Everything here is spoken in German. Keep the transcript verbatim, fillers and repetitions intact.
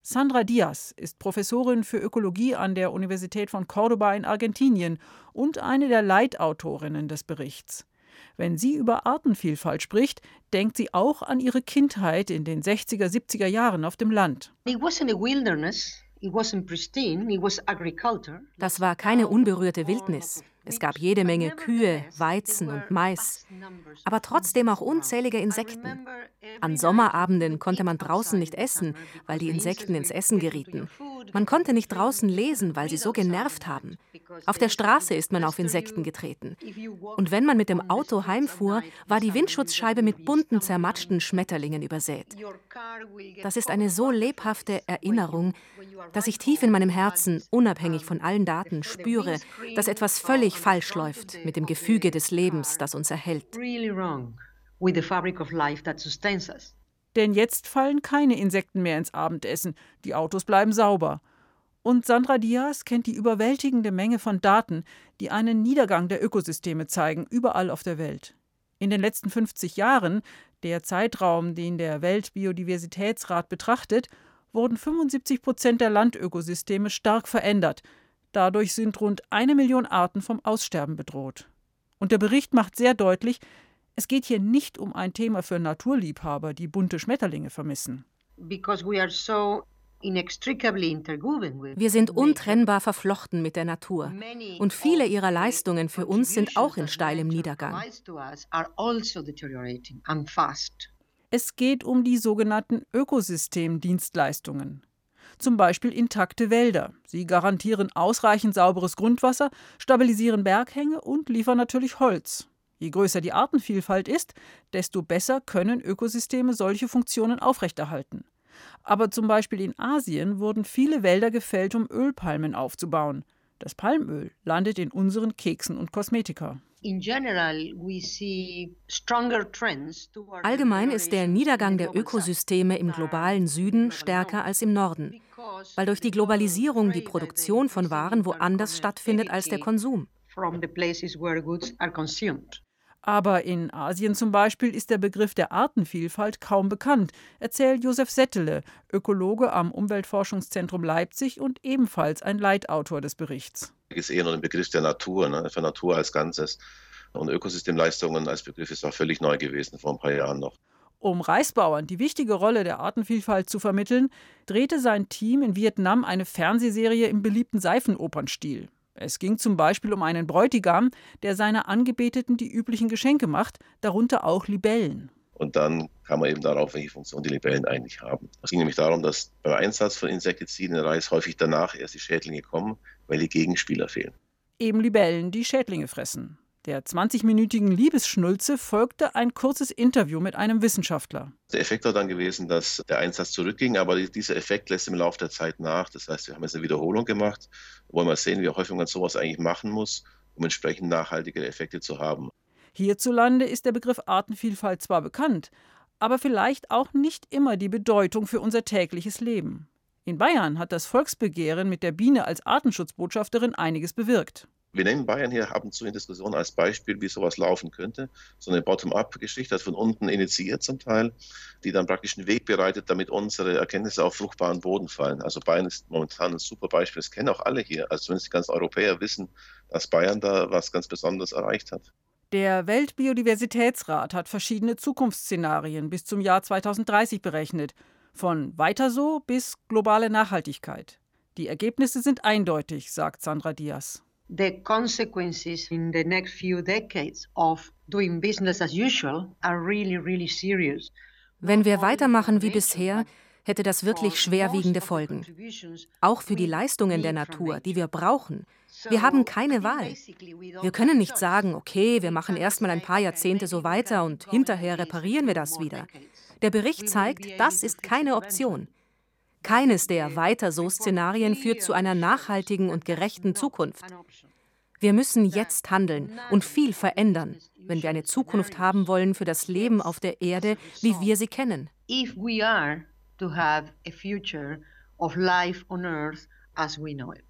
Sandra Diaz ist Professorin für Ökologie an der Universität von Córdoba in Argentinien und eine der Leitautorinnen des Berichts. Wenn sie über Artenvielfalt spricht, denkt sie auch an ihre Kindheit in den sechziger, siebziger Jahren auf dem Land. Das war keine unberührte Wildnis. Es gab jede Menge Kühe, Weizen und Mais, aber trotzdem auch unzählige Insekten. An Sommerabenden konnte man draußen nicht essen, weil die Insekten ins Essen gerieten. Man konnte nicht draußen lesen, weil sie so genervt haben. Auf der Straße ist man auf Insekten getreten. Und wenn man mit dem Auto heimfuhr, war die Windschutzscheibe mit bunten, zermatschten Schmetterlingen übersät. Das ist eine so lebhafte Erinnerung, dass ich tief in meinem Herzen, unabhängig von allen Daten, spüre, dass etwas völlig falsch läuft mit dem Gefüge des Lebens, das uns erhält. Denn jetzt fallen keine Insekten mehr ins Abendessen, die Autos bleiben sauber. Und Sandra Diaz kennt die überwältigende Menge von Daten, die einen Niedergang der Ökosysteme zeigen, überall auf der Welt. In den letzten fünfzig Jahren, der Zeitraum, den der Weltbiodiversitätsrat betrachtet, wurden fünfundsiebzig Prozent der Landökosysteme stark verändert. Dadurch sind rund eine Million Arten vom Aussterben bedroht. Und der Bericht macht sehr deutlich, es geht hier nicht um ein Thema für Naturliebhaber, die bunte Schmetterlinge vermissen. Wir sind untrennbar verflochten mit der Natur. Und viele ihrer Leistungen für uns sind auch in steilem Niedergang. Es geht um die sogenannten Ökosystemdienstleistungen. Zum Beispiel intakte Wälder. Sie garantieren ausreichend sauberes Grundwasser, stabilisieren Berghänge und liefern natürlich Holz. Je größer die Artenvielfalt ist, desto besser können Ökosysteme solche Funktionen aufrechterhalten. Aber zum Beispiel in Asien wurden viele Wälder gefällt, um Ölpalmen aufzubauen. Das Palmöl landet in unseren Keksen und Kosmetika. Allgemein ist der Niedergang der Ökosysteme im globalen Süden stärker als im Norden, weil durch die Globalisierung die Produktion von Waren woanders stattfindet als der Konsum. Aber in Asien zum Beispiel ist der Begriff der Artenvielfalt kaum bekannt, erzählt Josef Settele, Ökologe am Umweltforschungszentrum Leipzig und ebenfalls ein Leitautor des Berichts. Es ist eher nur ein Begriff der Natur, ne, für Natur als Ganzes. Und Ökosystemleistungen als Begriff ist auch völlig neu gewesen, vor ein paar Jahren noch. Um Reisbauern die wichtige Rolle der Artenvielfalt zu vermitteln, drehte sein Team in Vietnam eine Fernsehserie im beliebten Seifenopernstil. Es ging zum Beispiel um einen Bräutigam, der seiner Angebeteten die üblichen Geschenke macht, darunter auch Libellen. Und dann kam man eben darauf, welche Funktion die Libellen eigentlich haben. Es ging nämlich darum, dass beim Einsatz von Insektiziden in Reis häufig danach erst die Schädlinge kommen, weil die Gegenspieler fehlen. Eben Libellen, die Schädlinge fressen. Der zwanzigminütigen Liebesschnulze folgte ein kurzes Interview mit einem Wissenschaftler. Der Effekt war dann gewesen, dass der Einsatz zurückging, aber dieser Effekt lässt im Laufe der Zeit nach. Das heißt, wir haben jetzt eine Wiederholung gemacht. Wir wollen mal sehen, wie häufig man sowas eigentlich machen muss, um entsprechend nachhaltige Effekte zu haben. Hierzulande ist der Begriff Artenvielfalt zwar bekannt, aber vielleicht auch nicht immer die Bedeutung für unser tägliches Leben. In Bayern hat das Volksbegehren mit der Biene als Artenschutzbotschafterin einiges bewirkt. Wir nehmen Bayern hier ab und zu in Diskussion als Beispiel, wie sowas laufen könnte. So eine Bottom-up-Geschichte, das von unten initiiert zum Teil, die dann praktisch einen Weg bereitet, damit unsere Erkenntnisse auf fruchtbaren Boden fallen. Also Bayern ist momentan ein super Beispiel. Das kennen auch alle hier. Also zumindest die ganzen Europäer wissen, dass Bayern da was ganz Besonderes erreicht hat. Der Weltbiodiversitätsrat hat verschiedene Zukunftsszenarien bis zum Jahr zweitausenddreißig berechnet. Von weiter so bis globale Nachhaltigkeit. Die Ergebnisse sind eindeutig, sagt Sandra Diaz. The consequences in the next few decades of doing business as usual are really, really serious. Wenn wir weitermachen wie bisher, hätte das wirklich schwerwiegende Folgen. Auch für die Leistungen der Natur, die wir brauchen. Wir haben keine Wahl. Wir können nicht sagen, okay, wir machen erstmal ein paar Jahrzehnte so weiter und hinterher reparieren wir das wieder. Der Bericht zeigt, das ist keine Option. Keines der Weiter-so-Szenarien führt zu einer nachhaltigen und gerechten Zukunft. Wir müssen jetzt handeln und viel verändern, wenn wir eine Zukunft haben wollen für das Leben auf der Erde, wie wir sie kennen. If we are to have a future of life on Earth as we know it.